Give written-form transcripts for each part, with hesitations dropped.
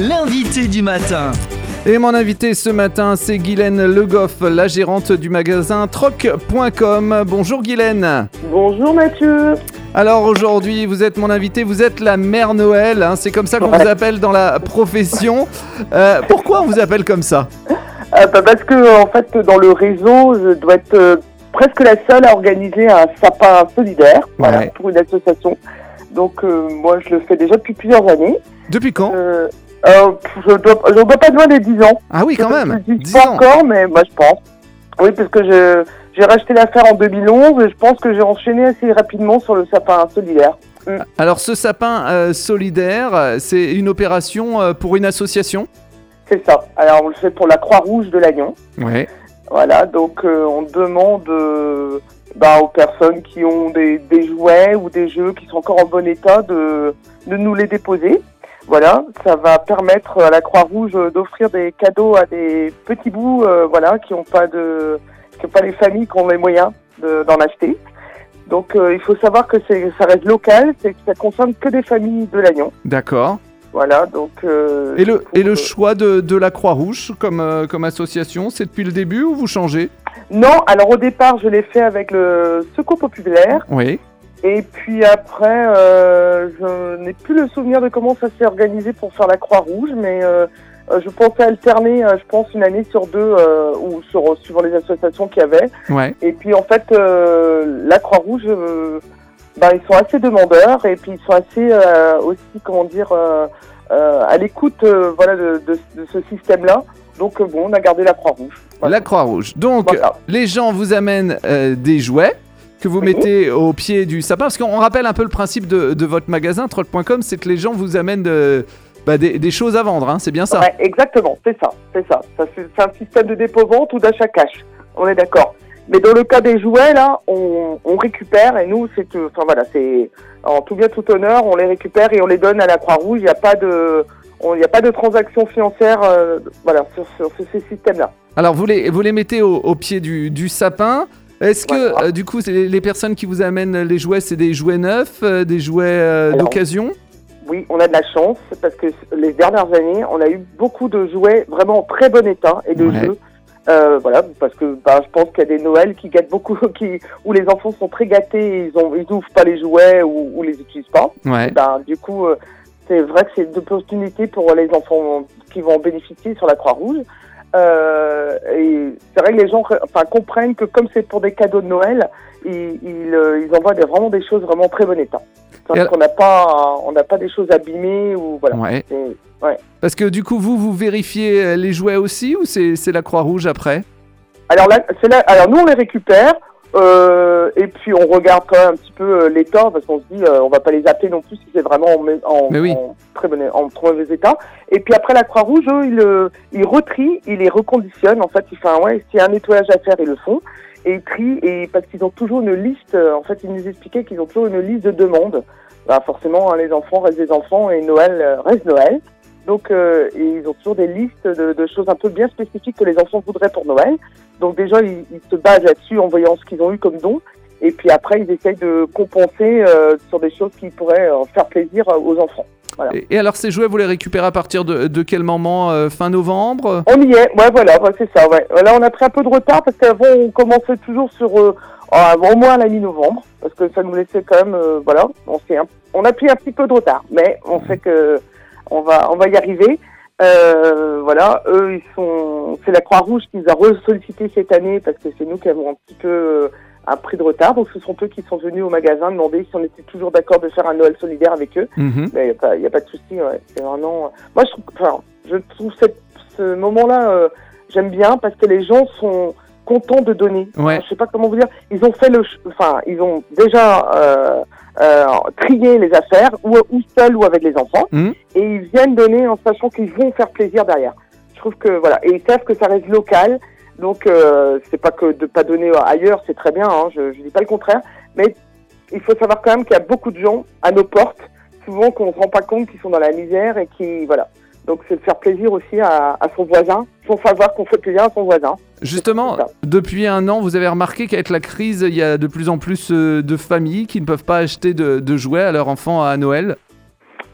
l'invité du matin. Et mon invité ce matin, c'est Guylaine Le Goff, la gérante du magasin troc.com. Bonjour Guylaine. Bonjour Mathieu. Alors aujourd'hui, vous êtes mon invité, vous êtes la mère Noël, hein, c'est comme ça qu'on vous appelle dans la profession. Pourquoi on vous appelle comme ça ? Parce que en fait, dans le réseau, je dois être presque la seule à organiser un sapin solidaire pour une association. Donc moi, je le fais déjà depuis plusieurs années. Depuis quand ? Je dois pas loin des 10 ans. Ah oui, quand même. Je dis pas encore, mais moi je pense. Oui, parce que j'ai racheté l'affaire en 2011 et je pense que j'ai enchaîné assez rapidement sur le sapin solidaire. Alors ce sapin solidaire, c'est une opération pour une association ? C'est ça. Alors on le fait pour la Croix-Rouge de Lannion. Ouais. Voilà, donc on demande aux personnes qui ont des jouets ou des jeux qui sont encore en bon état de nous les déposer. Voilà, ça va permettre à la Croix-Rouge d'offrir des cadeaux à des petits bouts, qui n'ont pas les familles qui ont les moyens d'en acheter. Donc il faut savoir que ça reste local, c'est que ça concerne que des familles de Lannion. D'accord. Voilà, donc. Et le choix de la Croix-Rouge comme association, c'est depuis le début ou vous changez ? Non, alors au départ, je l'ai fait avec le Secours Populaire. Oui. Et puis après, je n'ai plus le souvenir de comment ça s'est organisé pour faire la Croix-Rouge, mais je pensais alterner, une année sur deux, suivant les associations qu'il y avait. Ouais. Et puis en fait, la Croix-Rouge, ils sont assez demandeurs et puis ils sont assez à l'écoute de ce système-là. Donc on a gardé la Croix-Rouge. Voilà. La Croix-Rouge. Donc les gens vous amènent des jouets que vous mettez au pied du sapin, parce qu'on rappelle un peu le principe de votre magasin troc.com, c'est que les gens vous amènent des choses à vendre, hein, c'est bien ça ? Ouais, exactement, c'est ça. C'est un système de dépôt-vente ou d'achat-cash, on est d'accord. Mais dans le cas des jouets, là, on récupère, et nous, c'est en tout bien tout honneur, on les récupère et on les donne à la Croix-Rouge. Il n'y a pas de transaction financière sur ce système-là. Alors, vous les mettez au pied du sapin. Est-ce que, du coup, les personnes qui vous amènent les jouets, c'est des jouets neufs, des jouets d'occasion ? Oui, on a de la chance, parce que les dernières années, on a eu beaucoup de jouets vraiment en très bon état et de jeux. Parce que je pense qu'il y a des Noëls qui gâtent beaucoup, où les enfants sont très gâtés, ils n'ouvrent pas les jouets ou les utilisent pas. Ouais. Du coup, c'est vrai que c'est une opportunité pour les enfants qui vont en bénéficier sur la Croix-Rouge. Et c'est vrai que les gens comprennent que comme c'est pour des cadeaux de Noël, ils envoient vraiment des choses vraiment très bon état. Parce qu'on n'a pas des choses abîmées ou voilà. Ouais. Parce que du coup vous vérifiez les jouets aussi ou c'est la Croix-Rouge après ? Alors nous on les récupère et puis on regarde quand même un petit peu l'état parce qu'on se dit on va pas les appeler non plus si c'est vraiment en très mauvais état. Et puis après la Croix-Rouge eux ils retrient, ils les reconditionnent en fait, s'il y a un nettoyage à faire ils le font et ils trient et parce qu'ils ont toujours une liste ils nous expliquaient qu'ils ont toujours une liste de demandes. Forcément les enfants restent des enfants et Noël reste Noël. Donc ils ont toujours des listes de choses un peu bien spécifiques que les enfants voudraient pour Noël. Donc déjà ils se basent là-dessus en voyant ce qu'ils ont eu comme don. Et puis après ils essayent de compenser sur des choses qui pourraient faire plaisir aux enfants. Voilà. Et alors ces jouets vous les récupérez à partir de quel moment fin novembre ? On y est, c'est ça. Ouais. Là on a pris un peu de retard parce qu'avant on commençait toujours sur au moins à la mi-novembre parce que ça nous laissait quand même on a pris un petit peu de retard, mais on sait que on va y arriver. Eux, c'est la Croix-Rouge qui nous a re-sollicité cette année parce que c'est nous qui avons un petit peu un prix de retard. Donc, ce sont eux qui sont venus au magasin demander si on était toujours d'accord de faire un Noël solidaire avec eux. Mm-hmm. Mais il y a pas de souci. Ouais. C'est vraiment. Moi, je trouve ce moment-là, j'aime bien parce que les gens sont contents de donner. Ouais. Je sais pas comment vous dire. Ils ont fait ils ont déjà trier les affaires ou seuls ou avec les enfants et ils viennent donner en sachant qu'ils vont faire plaisir derrière. Je trouve que et ils savent que ça reste local donc c'est pas que de pas donner ailleurs, c'est très bien, je dis pas le contraire, mais il faut savoir quand même qu'il y a beaucoup de gens à nos portes souvent qu'on ne se rend pas compte qu'ils sont dans la misère et qui donc c'est de faire plaisir aussi à son voisin, sans savoir qu'on fait plaisir à son voisin. Justement, depuis un an, vous avez remarqué qu'avec la crise, il y a de plus en plus de familles qui ne peuvent pas acheter de jouets à leurs enfants à Noël ?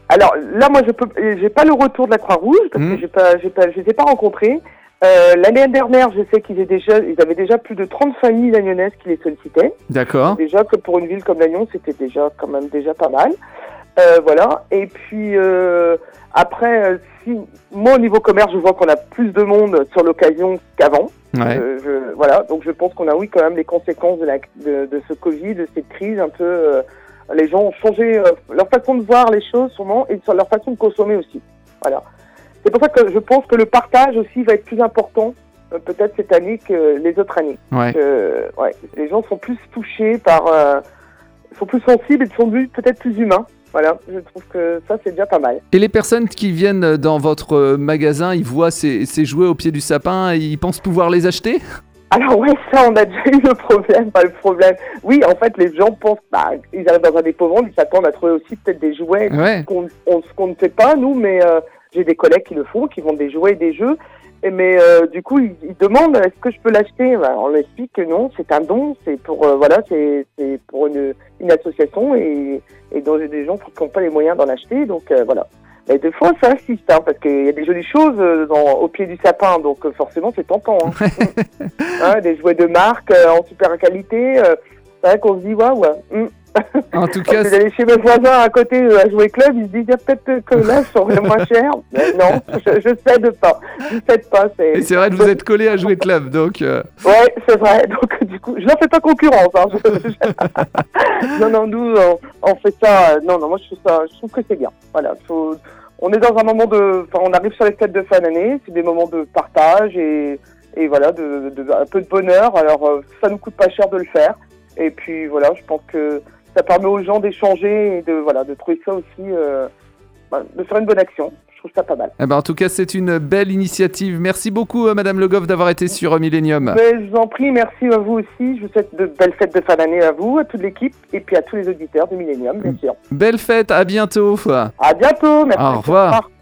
Alors là, moi, j'ai pas le retour de la Croix-Rouge parce que je les ai pas rencontrés. L'année dernière, je sais ils avaient déjà plus de 30 familles lagnonnaises qui les sollicitaient. D'accord. Déjà que pour une ville comme Lannion, c'était quand même pas mal. Voilà. Et puis après, moi au niveau commerce, je vois qu'on a plus de monde sur l'occasion qu'avant. Ouais. Voilà. Donc je pense qu'on a quand même les conséquences de ce Covid, de cette crise un peu. Les gens ont changé leur façon de voir les choses sûrement et leur façon de consommer aussi. Voilà. C'est pour ça que je pense que le partage aussi va être plus important peut-être cette année que les autres années. Ouais. Les gens sont plus touchés sont plus sensibles et sont peut-être plus humains. Voilà, je trouve que ça c'est déjà pas mal. Et les personnes qui viennent dans votre magasin, ils voient ces jouets au pied du sapin et ils pensent pouvoir les acheter ? Alors ouais, ça on a déjà eu le problème, Oui, en fait les gens pensent, ils arrivent dans un dépôt-vente, ils s'attendent à trouver aussi peut-être des jouets qu'on ne fait pas nous, mais j'ai des collègues qui le font, qui vendent des jouets et des jeux, mais du coup ils demandent est-ce que je peux l'acheter. On leur explique que non, c'est un don, c'est pour c'est pour une association et donc des gens qui n'ont pas les moyens d'en acheter, donc voilà. Et des fois, ça insiste, parce qu'il y a des jolies choses au pied du sapin, donc forcément, c'est tentant. Des jouets de marque en super qualité, c'est vrai qu'on se dit, waouh. En tout cas, vous allez chez mes voisins à côté à Jouet Club, ils se disent, peut-être que là, je serais moins cher. Mais non, je cède pas. Et c'est vrai que vous êtes collé à Jouet Club, donc... Ouais, c'est vrai. Donc, du coup, je n'en fais pas concurrence. Non, nous, on fait ça... Non, moi, je trouve que c'est bien. Voilà, on est dans un moment on arrive sur les fêtes de fin d'année, c'est des moments de partage et voilà, un peu de bonheur. Alors, ça nous coûte pas cher de le faire. Et puis, voilà, je pense que ça permet aux gens d'échanger et de trouver ça aussi, de faire une bonne action. Je trouve ça pas mal. En tout cas, c'est une belle initiative. Merci beaucoup, Madame Le Goff, d'avoir été sur Millennium. Je vous en prie, merci à vous aussi. Je vous souhaite de belles fêtes de fin d'année à vous, à toute l'équipe et puis à tous les auditeurs de Millennium, bien sûr. Belle fête, à bientôt. À bientôt, merci. Au revoir.